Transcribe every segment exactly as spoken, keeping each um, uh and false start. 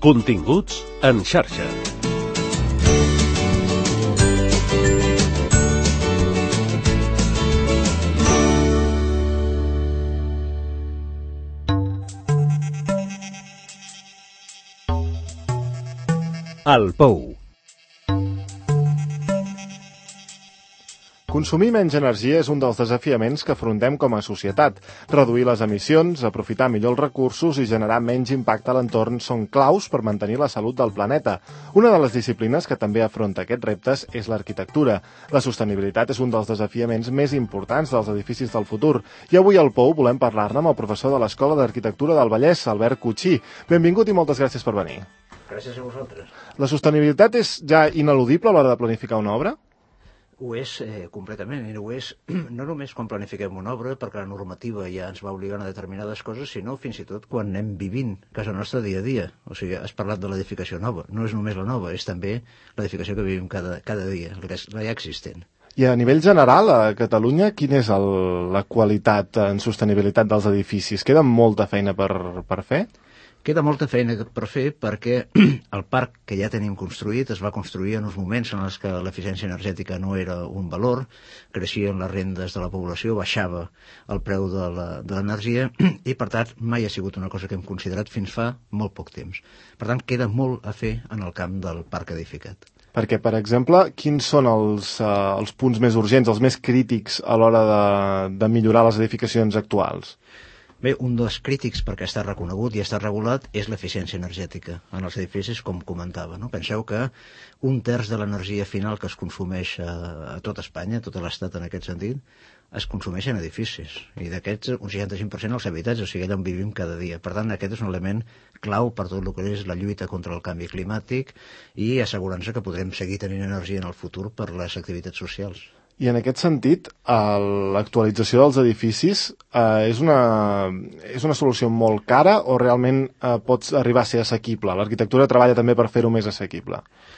Continguts en xarxa. El Pou. Consumir menys energia és un dels desafiaments que afrontem com a societat. Reduir les emissions, aprofitar millor els recursos i generar menys impacte a l'entorn són claus per mantenir la salut del planeta. Una de les disciplines que també afronta aquests reptes és l'arquitectura. La sostenibilitat és un dels desafiaments més importants dels edificis del futur. I avui al Pou volem parlar-ne amb el professor de l'Escola d'Arquitectura del Vallès, Albert Cuchí. Benvingut i moltes gràcies per venir. Gràcies a vosaltres. La sostenibilitat és ja ineludible a l'hora de planificar una obra? Ho és eh, completament, i ho és no només quan planifiquem una obra, perquè la normativa ja ens va obligant a determinades coses, sinó fins i tot quan anem vivint casa nostra dia a dia. O sigui, has parlat de l'edificació nova. No és només la nova, és també l'edificació que vivim cada, cada dia, la, que és, la ja existent. I a nivell general, a Catalunya, quina és el, la qualitat en sostenibilitat dels edificis? Queda molta feina per, per fer? Queda molta feina per fer perquè el parc que ja tenim construït es va construir en uns moments en els que l'eficiència energètica no era un valor, creixien les rendes de la població, baixava el preu de l'energia i, per tant, mai ha sigut una cosa que hem considerat fins fa molt poc temps. Per tant, queda molt a fer en el camp del parc edificat. Perquè, per exemple, quins són els, uh, els punts més urgents, els més crítics a l'hora de, de millorar les edificacions actuals? Bé, un dels crítics, perquè està reconegut i està regulat, és l'eficiència energètica en els edificis, com comentava. No? Penseu que un terç de l'energia final que es consumeix a, a tot Espanya, a tot l'Estat en aquest sentit, es consumeix en edificis. I d'aquests, un seixanta-cinc per cent als habitatges, o sigui, allà on vivim cada dia. Per tant, aquest és un element clau per tot el que és la lluita contra el canvi climàtic i assegurar-nos que podrem seguir tenint energia en el futur per les activitats socials. I en aquest sentit, l'actualització dels edificis eh, és, una, és una solució molt cara o realment eh, pot arribar a ser assequible? L'arquitectura treballa també per fer-ho més assequible.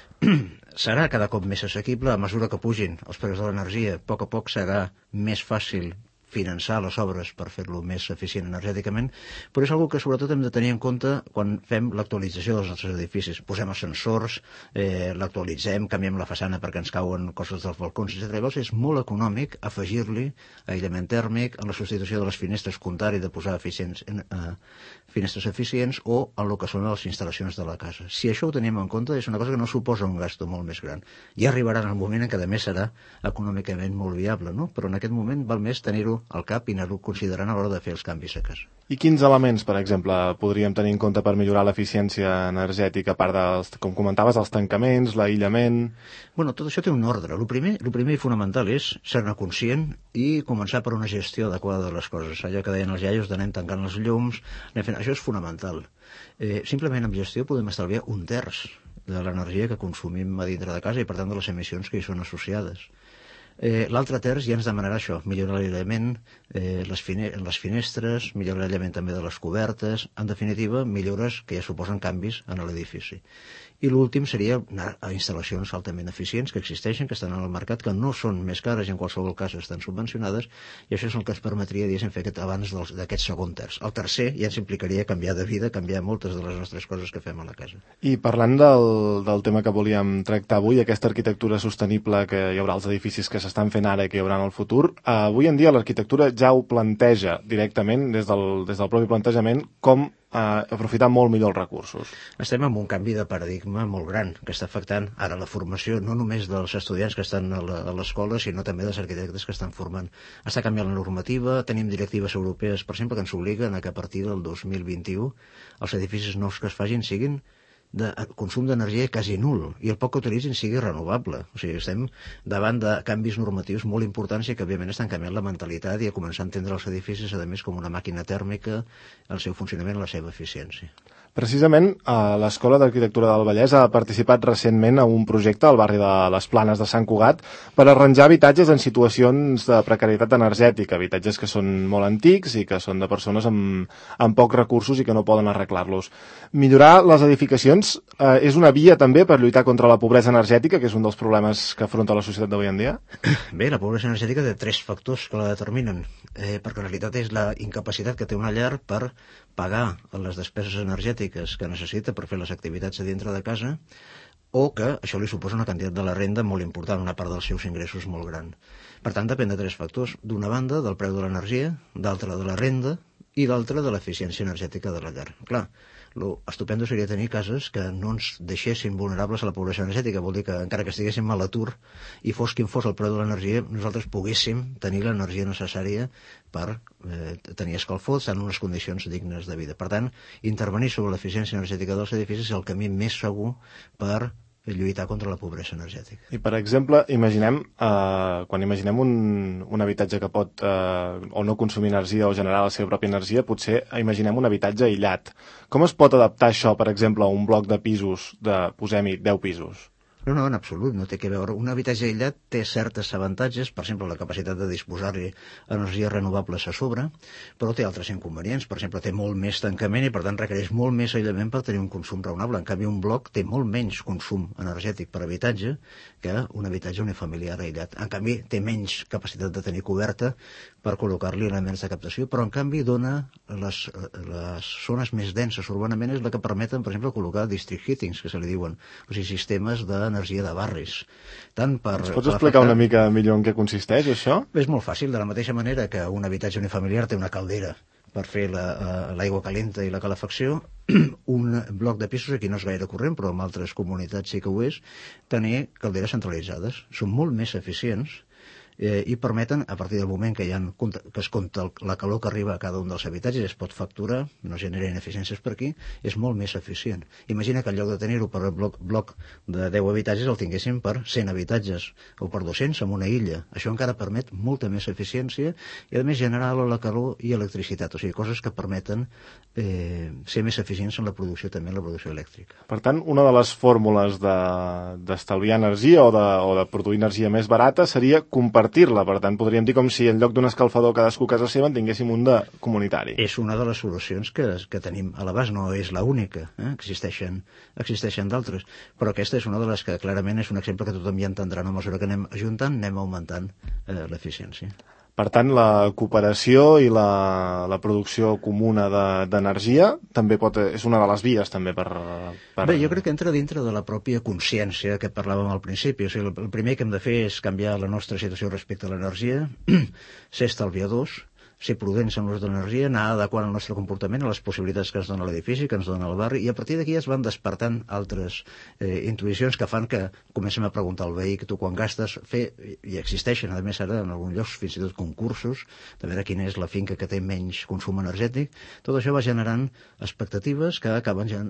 Serà cada cop més assequible a mesura que pugin els preus de l'energia. A poc a poc serà més fàcil finançar les obres per fer-lo més eficient energèticament, però és una que sobretot hem de tenir en compte quan fem l'actualització dels nostres edificis. Posem ascensors, eh, l'actualitzem, canviem la façana perquè ens cauen coses dels balcons, etcètera. Llavors és molt econòmic afegir-li aïllament tèrmic, en la substitució de les finestres, comptar-hi de posar eficients, eh, finestres eficients o en el que són les instal·lacions de la casa. Si això ho tenim en compte, és una cosa que no suposa un gasto molt més gran. Ja arribarà en el moment en què a més serà econòmicament molt viable, no? Però en aquest moment val més tenir-ho al cap i anar-ho considerant a l'hora de fer els canvis a casa. I quins elements, per exemple, podríem tenir en compte per millorar l'eficiència energètica, a part dels, com comentaves, els tancaments, l'aïllament? Bueno, tot això té un ordre. El primer, el primer i fonamental és ser-ne conscient i començar per una gestió adequada de les coses. Allò que deien els iaios d'anem tancant els llums, anem fent... això és fonamental. Eh, simplement amb gestió podem estalviar un terç de l'energia que consumim a dintre de casa i, per tant, de les emissions que hi són associades. Eh, L'altre terç ja ens demanarà això, millorar l'aïllament, eh, les, fine les finestres, millorar l'aïllament també de les cobertes, en definitiva, millores que ja suposen canvis en l'edifici. I l'últim seria anar a instal·lacions altament eficients que existeixen, que estan en el mercat, que no són més cares i en qualsevol cas estan subvencionades, i això és el que ens permetria, diguéssim, fer aquest abans d'aquest segon terç. El tercer ja ens implicaria canviar de vida, canviar moltes de les nostres coses que fem a la casa. I parlant del, del tema que volíem tractar avui, aquesta arquitectura sostenible que hi haurà als edificis que s'estan fent ara i que hi haurà en el futur, eh, avui en dia l'arquitectura ja ho planteja directament des del, des del propi plantejament com Uh, aprofitar molt millor els recursos. Estem en un canvi de paradigma molt gran que està afectant ara la formació no només dels estudiants que estan a l'escola, sinó també dels arquitectes que estan formant. Està canviant la normativa, tenim directives europees, per exemple, que ens obliguen a que a partir del dos mil vint-i-u els edificis nous que es facin siguin de consum d'energia quasi nul i el poc que utilitzin sigui renovable. O sigui, estem davant de canvis normatius molt importants i que, òbviament, estan canviant la mentalitat i a començar a entendre els edificis, a més, com una màquina tèrmica, el seu funcionament i la seva eficiència. Precisament, l'Escola d'Arquitectura del Vallès ha participat recentment a un projecte al barri de les Planes de Sant Cugat per arranjar habitatges en situacions de precarietat energètica, habitatges que són molt antics i que són de persones amb, amb pocs recursos i que no poden arreglar-los. Millorar les edificacions eh, és una via també per lluitar contra la pobresa energètica, que és un dels problemes que afronta la societat d'avui en dia? Bé, la pobresa energètica té tres factors que la determinen, eh, perquè en realitat és la incapacitat que té una llar per pagar les despeses energètiques energètiques que necessita per fer les activitats a dintre de casa, o que això li suposa una quantitat de la renda molt important, una part dels seus ingressos molt gran. Per tant, depèn de tres factors. D'una banda, del preu de l'energia, d'altra, de la renda, i d'altra, de l'eficiència energètica de la llar. Clar, lo estupendo seria tenir cases que no ens deixessin vulnerables a la pobresa energètica. Vol dir que, encara que estiguéssim a l'atur i fos quin fos el preu de l'energia, nosaltres poguéssim tenir l'energia necessària per eh, tenir escalfor, estar en unes condicions dignes de vida. Per tant, intervenir sobre l'eficiència energètica dels edificis és el camí més segur per lluitar contra la pobresa energètica. I, per exemple, imaginem, eh, quan imaginem un, un habitatge que pot eh, o no consumir energia o generar la seva pròpia energia, potser imaginem un habitatge aïllat. Com es pot adaptar això, per exemple, a un bloc de pisos, de, posem-hi, deu pisos? No, no, en absolut, no té que veure. Un habitatge aïllat té certes avantatges, per exemple, la capacitat de disposar-hi energies renovables a sobre, però té altres inconvenients. Per exemple, té molt més tancament i, per tant, requereix molt més aïllament per tenir un consum raonable. En canvi, un bloc té molt menys consum energètic per habitatge que un habitatge unifamiliar aïllat. En canvi, té menys capacitat de tenir coberta per col·locar-li elements de captació, però, en canvi, dona les, les zones més denses urbanament és la que permeten, per exemple, col·locar district heatings, que se li diuen, o sigui, sistemes de energia de barris. Tant per, Ens pots per explicar afectar... una mica millor en què consisteix, això? És molt fàcil, de la mateixa manera que un habitatge unifamiliar té una caldera per fer l'aigua la, calenta i la calefacció, un bloc de pisos, aquí no és gaire corrent, però en altres comunitats sí que ho és, tenir calderes centralitzades. Són molt més eficients eh, i permeten, a partir del moment que, hi ha, que es compta la calor que arriba a cada un dels habitatges, es pot facturar, no genera ineficiències per aquí, és molt més eficient. Imagina que en lloc de tenir-ho per bloc, bloc de deu habitatges el tinguéssim per cent habitatges o per dos-cents en una illa. Això encara permet molta més eficiència i, a més, generar la calor i electricitat, o sigui, coses que permeten eh, ser més eficients en la producció, també en la producció elèctrica. Per tant, una de les fórmules d'estalviar de, energia o de, o de produir energia més barata seria compartir-la. Per tant, podríem dir com si en lloc d'un escalfador cadascú a casa seva en tinguéssim un de comunitari. És una de les solucions que, que tenim a l'abast, no és l'única, eh? existeixen, existeixen d'altres, però aquesta és una de les que clarament és un exemple que tothom ja entendrà. A mesura que anem ajuntant, anem augmentant eh, l'eficiència. Per tant, la cooperació i la, la producció comuna d'energia de, també pot, és una de les vies també per, per... Bé, jo crec que entra dintre de la pròpia consciència que parlàvem al principi. O sigui, el primer que hem de fer és canviar la nostra situació respecte a l'energia, ser estalviadors, ser prudents en l'ús de l'energia, anar adequant el nostre comportament a les possibilitats que ens dona l'edifici, que ens dona el barri, i a partir d'aquí es van despertant altres eh, intuïcions que fan que comencem a preguntar al veí que tu quan gastes, fer, i existeixen, a més ara en alguns llocs fins i tot concursos, de veure quina és la finca que té menys consum energètic, tot això va generant expectatives que acaben ja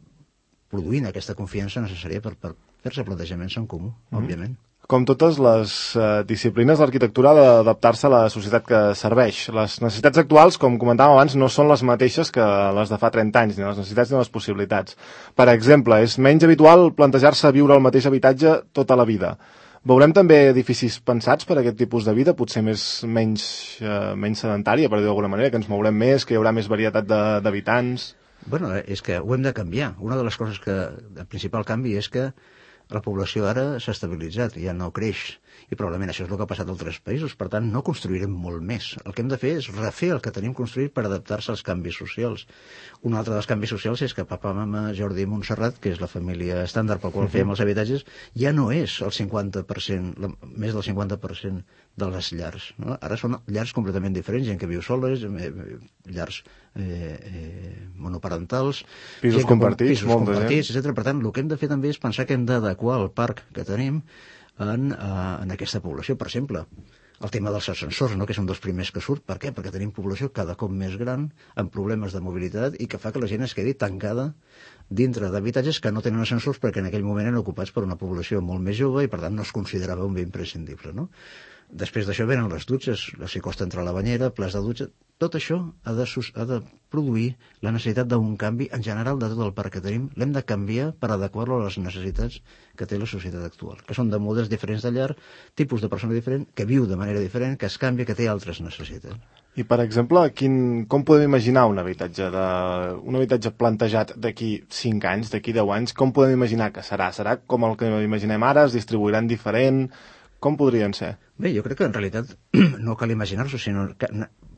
produint aquesta confiança necessària per, per fer-se plantejaments en comú, mm-hmm. òbviament. Com totes les eh, disciplines, l'arquitectura ha d'adaptar-se a la societat que serveix. Les necessitats actuals, com comentàvem abans, no són les mateixes que les de fa trenta anys, ni les necessitats ni les possibilitats. Per exemple, és menys habitual plantejar-se viure al mateix habitatge tota la vida. Veurem també edificis pensats per a aquest tipus de vida, potser més, menys, eh, menys sedentària, per dir d'alguna manera, que ens mourem més, que hi haurà més varietat d'habitants... Bueno, és que ho hem de canviar. Una de les coses que, el principal canvi és que la població ara s'ha estabilitzat, ja no creix, i probablement això és el que ha passat a altres països, per tant no construirem molt més. El que hem de fer és refer el que tenim construït per adaptar-se als canvis socials. Un altre dels canvis socials és que papa, mama, Jordi i Montserrat, que és la família estàndard pel qual fèiem els habitatges, ja no és el cinquanta per cent, la, més del cinquanta per cent de les llars. No? Ara són llars completament diferents, gent que viu soles, eh, llars eh, eh, monoparentals, pisos compartits, pisos compartits, etcètera. Per tant, el que hem de fer també és pensar que hem d'adequar el parc que tenim en, uh, en aquesta població. Per exemple, el tema dels ascensors, no? Que és un dels primers que surt. Per què? Perquè tenim població cada cop més gran, amb problemes de mobilitat, i que fa que la gent es quedi tancada dintre d'habitatges que no tenen ascensors perquè en aquell moment eren ocupats per una població molt més jove i per tant no es considerava un bé imprescindible, no? Després d'això venen les dutxes, si costa entrar a la banyera, plats de dutxa... Tot això ha de, ha de produir la necessitat d'un canvi en general de tot el parc que tenim. L'hem de canviar per adequar-lo a les necessitats que té la societat actual, que són de models diferents de llar, tipus de persona diferent, que viu de manera diferent, que es canvia, que té altres necessitats. I, per exemple, quin, com podem imaginar un habitatge, de, un habitatge plantejat d'aquí cinc anys, d'aquí deu anys? Com podem imaginar que serà? Serà com el que imaginem ara? Es distribuiran diferent? Com podrien ser? Bé, jo crec que en realitat no cal imaginar-s'ho, sinó que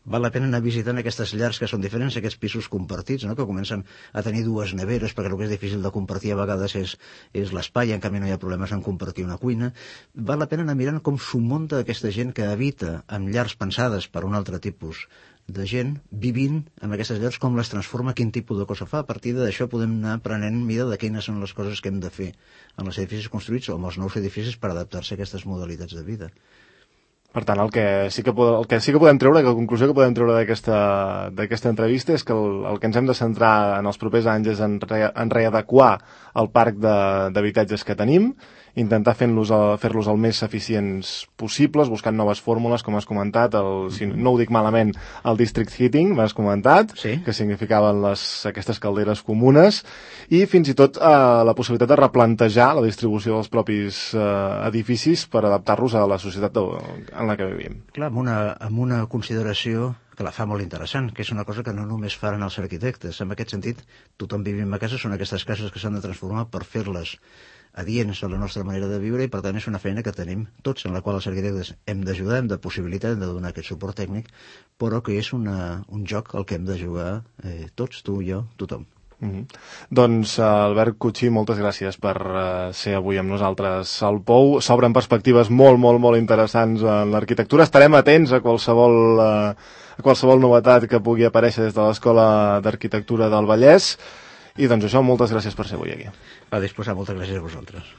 val la pena anar visitant aquestes llars que són diferents, aquests pisos compartits, no? Que comencen a tenir dues neveres, perquè el que és difícil de compartir a vegades és, és l'espai, en canvi no hi ha problemes en compartir una cuina. Val la pena anar mirant com s'ho munta aquesta gent que habita en llars pensades per un altre tipus de gent, vivint en aquestes llars, com les transforma, quin tipus de cosa fa. A partir d'això podem anar prenent mida de quines són les coses que hem de fer en els edificis construïts o en els nous edificis per adaptar-se a aquestes modalitats de vida. Per tant, el que sí que, el que, sí que podem treure, que la conclusió que podem treure d'aquesta entrevista és que el, el que ens hem de centrar en els propers anys és en, re, en readequar el parc d'habitatges que tenim, intentar fer-los fer-los el més eficients possibles, buscant noves fórmules, com has comentat, el, si no ho dic malament, el district heating, m'has comentat, sí, que significaven les, aquestes calderes comunes, i fins i tot eh, la possibilitat de replantejar la distribució dels propis eh, edificis per adaptar-los a la societat de, en la que vivim. Clar, amb una, amb una consideració que la fa molt interessant, que és una cosa que no només faran els arquitectes. En aquest sentit, tothom vivim a casa, són aquestes cases que s'han de transformar per fer-les adients a la nostra manera de viure, i per tant és una feina que tenim tots, en la qual els arquitectes hem d'ajudar, hem de possibilitar, hem de donar aquest suport tècnic, però que és una, un joc al que hem de jugar eh, tots, tu, jo, tothom. Mm-hmm. Doncs uh, Albert Cuchí, moltes gràcies per uh, ser avui amb nosaltres al Pou. S'obren perspectives molt, molt, molt interessants en l'arquitectura. Estarem atents a qualsevol, uh, a qualsevol novetat que pugui aparèixer des de l'Escola d'Arquitectura del Vallès. I doncs això, moltes gràcies per ser avui aquí. A disposar, moltes gràcies a vosaltres.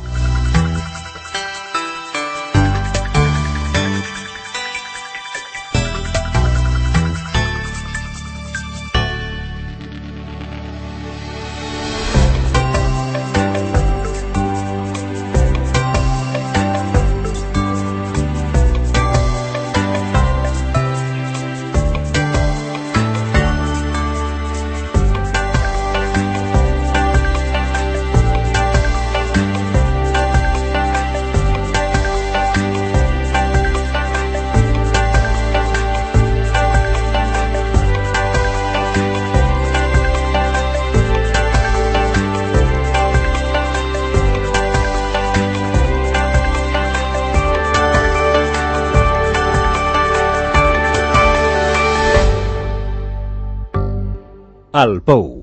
El Pou.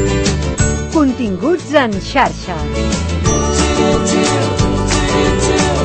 Continguts en xarxa.